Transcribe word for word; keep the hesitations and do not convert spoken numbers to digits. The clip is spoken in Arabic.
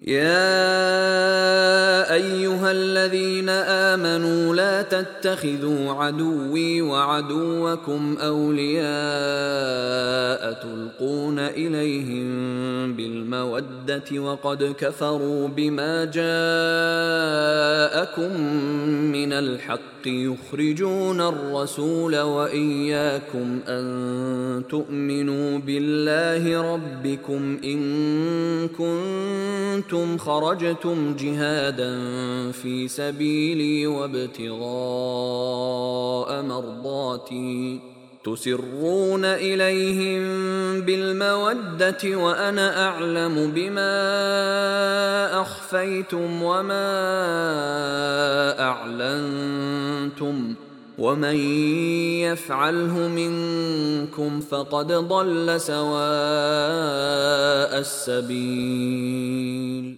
يا أيها الذين آمنوا لا تتخذوا عدوي وعدوكم أولياء تلقون إليهم بالمودة وقد كفروا بما جاءكم من الحق يخرجون الرسول وإياكم أن تؤمنوا بالله ربكم إن كنتم خرجتم جهادا في سبيلي وابتغاء مرضاتي تسرون إليهم بالمودة وأنا أعلم بما أخفيتم وما أعلنتم ومن يفعله منكم فقد ضل سواء السبيل.